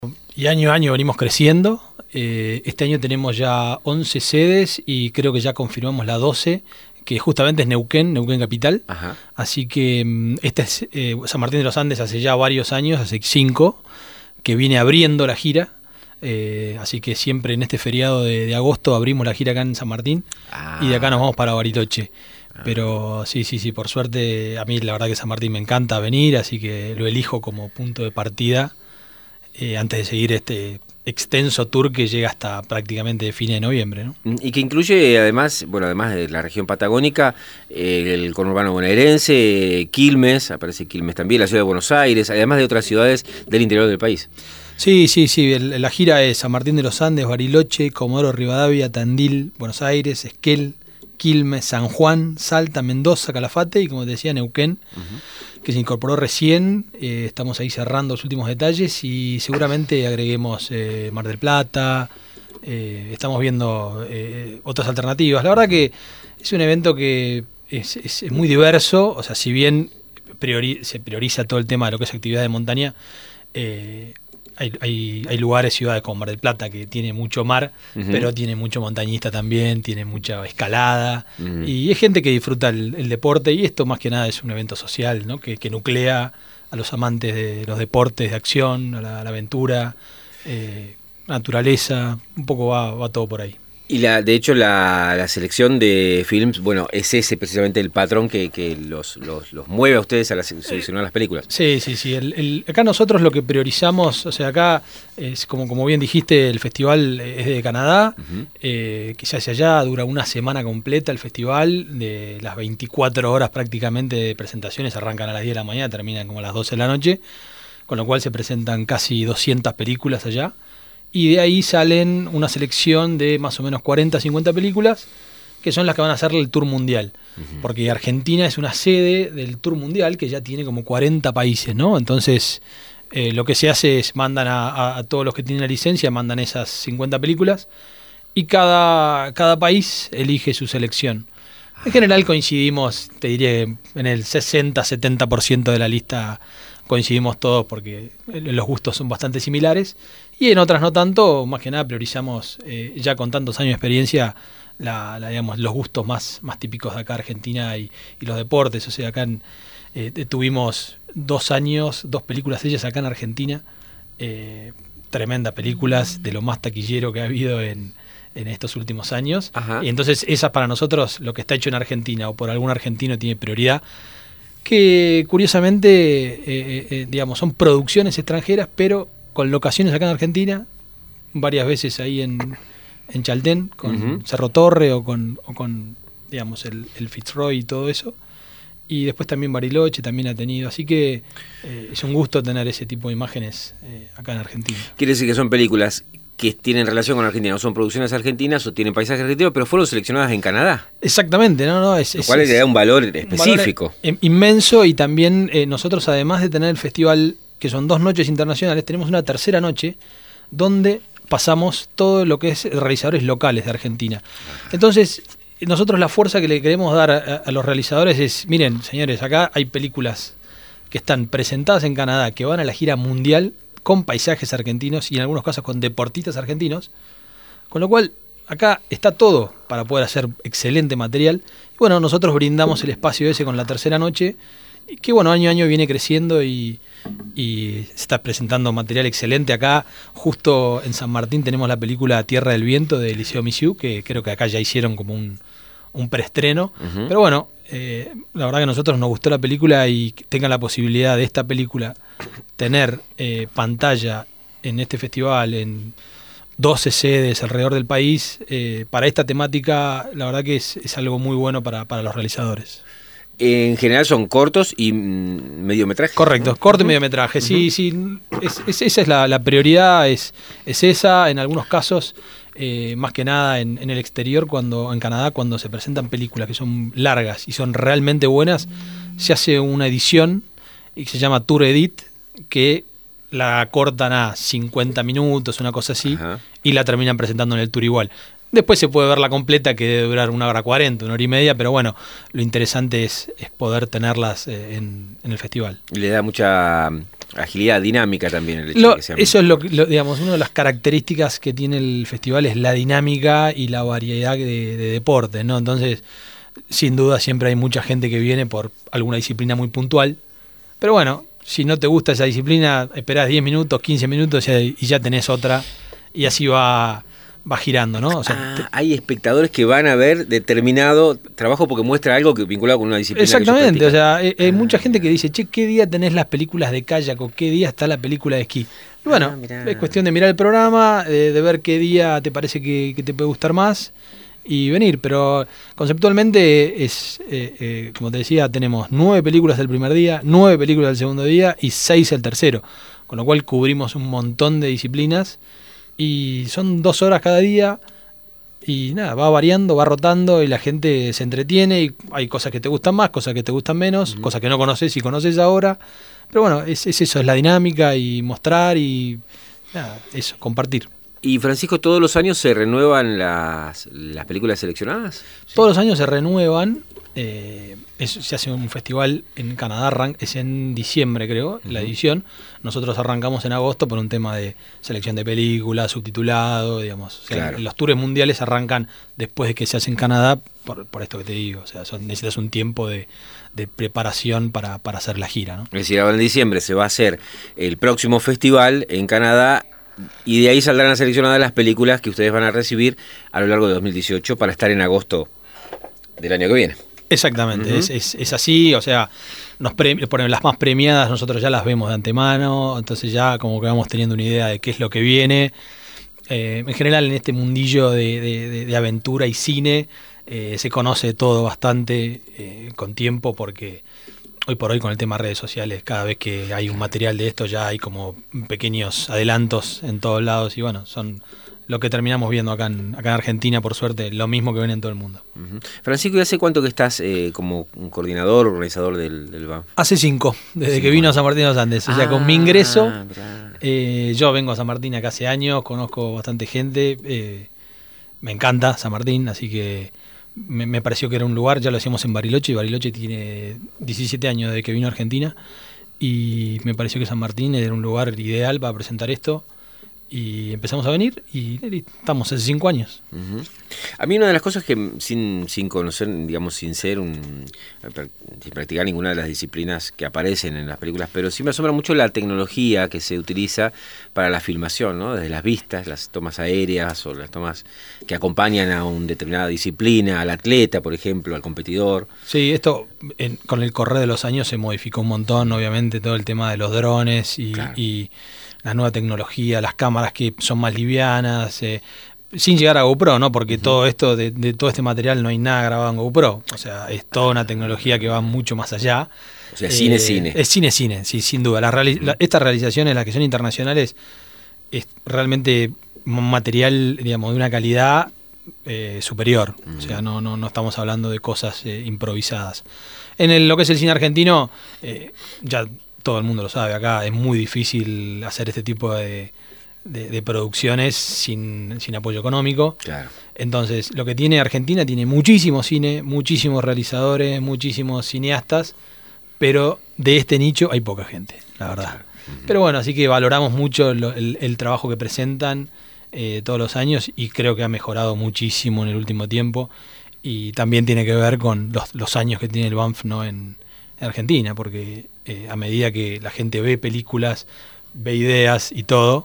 Y año a año venimos creciendo. Este año tenemos ya 11 sedes y creo que ya confirmamos la 12, que justamente es Neuquén capital. Ajá. Así que este es San Martín de los Andes hace ya varios años, hace 5, que viene abriendo la gira. Así que siempre en este feriado de agosto abrimos la gira acá en San Martín y de acá nos vamos para Bariloche. Pero sí, por suerte a mí la verdad que San Martín me encanta venir, así que lo elijo como punto de partida antes de seguir este extenso tour que llega hasta prácticamente fines de noviembre, ¿no? Y que incluye además de la región patagónica, el conurbano bonaerense, Quilmes, aparece Quilmes también, la ciudad de Buenos Aires, además de otras ciudades del interior del país. Sí, la gira es San Martín de los Andes, Bariloche, Comodoro Rivadavia, Tandil, Buenos Aires, Esquel, Quilmes, San Juan, Salta, Mendoza, Calafate y, como te decía, Neuquén, que se incorporó recién. Estamos ahí cerrando los últimos detalles y seguramente agreguemos Mar del Plata. Estamos viendo otras alternativas. La verdad que es un evento que es muy diverso. O sea, si bien se prioriza todo el tema de lo que es actividad de montaña, hay lugares, ciudades como Mar del Plata, que tiene mucho mar, pero tiene mucho montañista también, tiene mucha escalada, y hay gente que disfruta el deporte, y esto más que nada es un evento social, ¿no? que nuclea a los amantes de los deportes de acción, a la aventura, naturaleza, un poco va todo por ahí. Y de hecho la selección de films, bueno, es ese precisamente el patrón que los mueve a ustedes a seleccionar las películas. Sí. Acá nosotros lo que priorizamos, o sea, acá es como bien dijiste, el festival es de Canadá, que se hace allá, dura una semana completa el festival, de las 24 horas prácticamente de presentaciones, arrancan a las 10 de la mañana, terminan como a las 12 de la noche, con lo cual se presentan casi 200 películas allá. Y de ahí salen una selección de más o menos 40, 50 películas, que son las que van a hacer el Tour Mundial. Porque Argentina es una sede del Tour Mundial que ya tiene como 40 países, ¿no? Entonces, lo que se hace es mandan a todos los que tienen la licencia, mandan esas 50 películas, y cada país elige su selección. En general coincidimos, te diré, en el 60-70% de la lista coincidimos todos porque los gustos son bastante similares, y en otras no tanto. Más que nada priorizamos, ya con tantos años de experiencia, digamos, los gustos más típicos de acá Argentina y los deportes. O sea, acá tuvimos 2 años, 2 películas hechas acá en Argentina, tremendas películas, de lo más taquillero que ha habido en estos últimos años. Y entonces esas para nosotros, lo que está hecho en Argentina o por algún argentino, tiene prioridad, que curiosamente digamos, son producciones extranjeras pero con locaciones acá en Argentina, varias veces ahí en Chaltén con Cerro Torre o con digamos el Fitzroy y todo eso, y después también Bariloche también ha tenido, así que es un gusto tener ese tipo de imágenes acá en Argentina. Quiere decir que son películas que tienen relación con Argentina, no son producciones argentinas o tienen paisajes argentinos, pero fueron seleccionadas en Canadá. Exactamente, lo cual le da un valor específico. Un valor inmenso. Y también nosotros, además de tener el festival, que son 2 noches internacionales, tenemos una tercera noche donde pasamos todo lo que es realizadores locales de Argentina. Entonces, nosotros la fuerza que le queremos dar a los realizadores es: miren, señores, acá hay películas que están presentadas en Canadá, que van a la gira mundial, con paisajes argentinos y en algunos casos con deportistas argentinos, con lo cual acá está todo para poder hacer excelente material. Y bueno, nosotros brindamos el espacio ese con la tercera noche, que bueno, año a año viene creciendo y se está presentando material excelente. Acá, justo en San Martín, tenemos la película Tierra del Viento de Eliseo Misiu, que creo que acá ya hicieron como un preestreno. Pero bueno, la verdad que a nosotros nos gustó la película, y que tengan la posibilidad de esta película tener pantalla en este festival en 12 sedes alrededor del país, para esta temática, la verdad que es algo muy bueno para los realizadores. En general son cortos y mediometrajes. Correcto, corto y mediometraje. Sí, esa es la prioridad, es esa. En algunos casos, más que nada en el exterior, en Canadá, cuando se presentan películas que son largas y son realmente buenas, se hace una edición que se llama Tour Edit, que la cortan a 50 minutos, una cosa así, y la terminan presentando en el tour igual. Después se puede ver la completa, que debe durar 1h40, 1h30, pero bueno, lo interesante es poder tenerlas en el festival. Le da mucha Agilidad, dinámica también. El hecho de que sea... Eso es digamos, una de las características que tiene el festival es la dinámica y la variedad de deportes, ¿no? Entonces, sin duda siempre hay mucha gente que viene por alguna disciplina muy puntual, pero bueno, si no te gusta esa disciplina, esperás 10 minutos, 15 minutos y ya tenés otra, y así va girando, ¿no? O sea, hay espectadores que van a ver determinado trabajo porque muestra algo que vinculado con una disciplina. Exactamente, o sea, hay mucha gente que dice, che, ¿qué día tenés las películas de kayak o qué día está la película de esquí? Y bueno, es cuestión de mirar el programa, de ver qué día te parece que te puede gustar más y venir, pero conceptualmente es, como te decía, tenemos 9 películas el primer día, 9 películas el segundo día y 6 el tercero, con lo cual cubrimos un montón de disciplinas. Y son 2 horas cada día y nada, va variando, va rotando y la gente se entretiene y hay cosas que te gustan más, cosas que te gustan menos, cosas que no conoces y conoces ahora. Pero bueno, es eso, es la dinámica y mostrar y nada, eso, compartir. Y Francisco, ¿todos los años se renuevan las películas seleccionadas? Todos los años se renuevan. Se hace un festival en Canadá, es en diciembre creo, la edición. Nosotros arrancamos en agosto por un tema de selección de películas, subtitulado, digamos. O sea, claro. Los tours mundiales arrancan después de que se hace en Canadá, por esto que te digo. O sea, necesitas un tiempo de preparación para hacer la gira, ¿no? Es decir, ahora en diciembre se va a hacer el próximo festival en Canadá y de ahí saldrán seleccionadas las películas que ustedes van a recibir a lo largo de 2018 para estar en agosto del año que viene. Exactamente, es así, o sea, por las más premiadas nosotros ya las vemos de antemano, entonces ya como que vamos teniendo una idea de qué es lo que viene. En general en este mundillo de aventura y cine se conoce todo bastante con tiempo porque hoy por hoy con el tema de redes sociales, cada vez que hay un material de esto ya hay como pequeños adelantos en todos lados y bueno, son... lo que terminamos viendo acá en Argentina, por suerte, lo mismo que ven en todo el mundo. Francisco, ¿y hace cuánto que estás como un coordinador, organizador del BANF? Hace 5, desde que vino a San Martín de los Andes. O sea, con mi ingreso, yo vengo a San Martín acá hace años, conozco bastante gente, me encanta San Martín, así que me pareció que era un lugar, ya lo hacíamos en Bariloche, y Bariloche tiene 17 años desde que vino a Argentina, y me pareció que San Martín era un lugar ideal para presentar esto. Y empezamos a venir y estamos hace 5 años. A mí una de las cosas que sin conocer, digamos, sin practicar ninguna de las disciplinas que aparecen en las películas, pero sí me asombra mucho la tecnología que se utiliza para la filmación, ¿no? Desde las vistas, las tomas aéreas o las tomas que acompañan a una determinada disciplina, al atleta, por ejemplo, al competidor. Sí, esto con el correr de los años se modificó un montón, obviamente, todo el tema de los drones y la nueva tecnología, las cámaras que son más livianas, sin llegar a GoPro, ¿no? Porque todo esto, de todo este material no hay nada grabado en GoPro. O sea, es toda una tecnología que va mucho más allá. O sea, cine. Es cine, sí, sin duda. Estas realizaciones, las que son internacionales, es realmente un material, digamos, de una calidad superior. O sea, no estamos hablando de cosas improvisadas. En lo que es el cine argentino, ya... todo el mundo lo sabe, acá es muy difícil hacer este tipo de producciones sin apoyo económico. Claro. Entonces, lo que tiene Argentina, tiene muchísimo cine, muchísimos realizadores, muchísimos cineastas, pero de este nicho hay poca gente, la verdad. Claro. Pero bueno, así que valoramos mucho el trabajo que presentan todos los años y creo que ha mejorado muchísimo en el último tiempo y también tiene que ver con los años que tiene el BANF, ¿no? en Argentina, porque a medida que la gente ve películas, ve ideas y todo,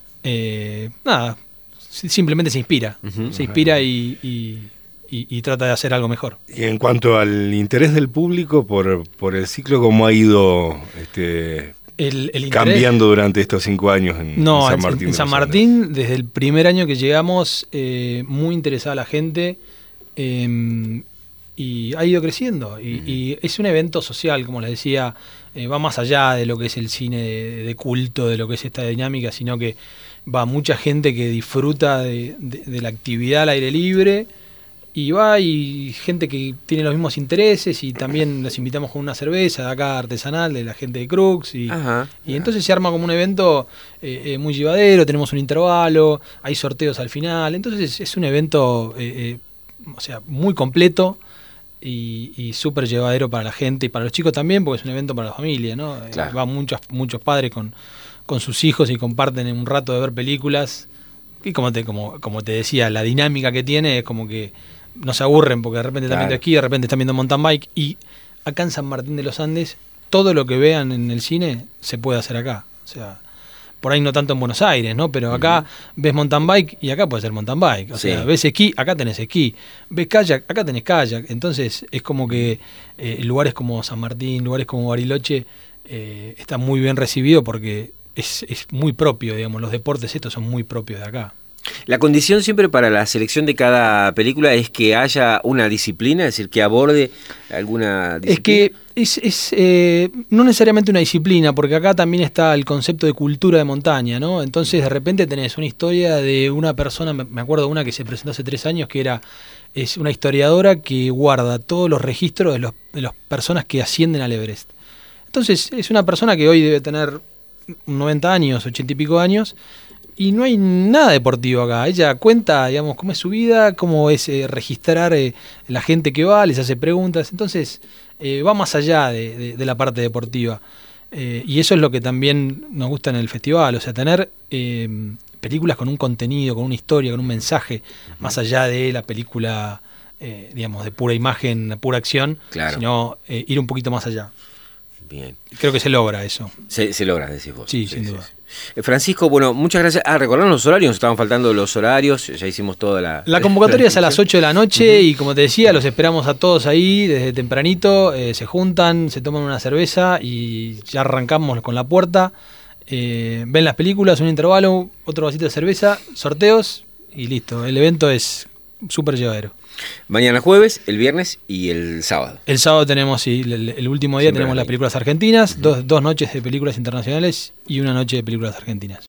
simplemente se inspira. Se inspira y trata de hacer algo mejor. Y en cuanto al interés del público por el ciclo, ¿cómo ha ido el cambiando durante estos 5 años en San Martín? En San Martín, desde el primer año que llegamos, muy interesada la gente, y ha ido creciendo y es un evento social, como les decía, va más allá de lo que es el cine de culto, de lo que es esta dinámica, sino que va mucha gente que disfruta de la actividad al aire libre y va y gente que tiene los mismos intereses y también los invitamos con una cerveza de acá artesanal de la gente de Crux y entonces se arma como un evento muy llevadero, tenemos un intervalo, hay sorteos al final, entonces es un evento o sea, muy completo. y súper llevadero para la gente y para los chicos también, porque es un evento para la familia, ¿no? Claro. Van muchos padres con sus hijos y comparten un rato de ver películas. Y como te decía, la dinámica que tiene es como que no se aburren porque de repente están viendo esquí, de repente están viendo mountain bike. Y acá en San Martín de los Andes, todo lo que vean en el cine se puede hacer acá. O sea, por ahí no tanto en Buenos Aires, ¿no? Pero acá ves mountain bike y acá puede ser mountain bike. O sea, ves esquí, acá tenés esquí. Ves kayak, acá tenés kayak. Entonces es como que lugares como San Martín, lugares como Bariloche están muy bien recibidos porque es muy propio, digamos, los deportes estos son muy propios de acá. La condición siempre para la selección de cada película es que haya una disciplina, es decir, que aborde alguna disciplina. Es que es no necesariamente una disciplina, porque acá también está el concepto de cultura de montaña, ¿no? Entonces de repente tenés una historia de una persona, me acuerdo de una que se presentó hace 3 años, que es una historiadora que guarda todos los registros de las personas que ascienden al Everest. Entonces es una persona que hoy debe tener 90 años, 80 y pico años, y no hay nada deportivo acá. Ella cuenta, digamos, cómo es su vida, cómo es registrar la gente que va, les hace preguntas. Entonces, va más allá de la parte deportiva. Y eso es lo que también nos gusta en el festival. O sea, tener películas con un contenido, con una historia, con un mensaje, más allá de la película, digamos, de pura imagen, pura acción, sino ir un poquito más allá. Bien. Creo que se logra eso. Se logra, decís vos. Sí, sin duda. Francisco, bueno, muchas gracias. Recordaron los horarios, nos estaban faltando los horarios, ya hicimos toda la convocatoria es a las 8 de la noche y como te decía, los esperamos a todos ahí desde tempranito, se juntan, se toman una cerveza y ya arrancamos con la puerta, ven las películas, un intervalo, otro vasito de cerveza, sorteos y listo. El evento es súper llevadero. Mañana jueves, el viernes y el sábado. El sábado tenemos, el último día tenemos las películas argentinas, dos noches de películas internacionales y una noche de películas argentinas.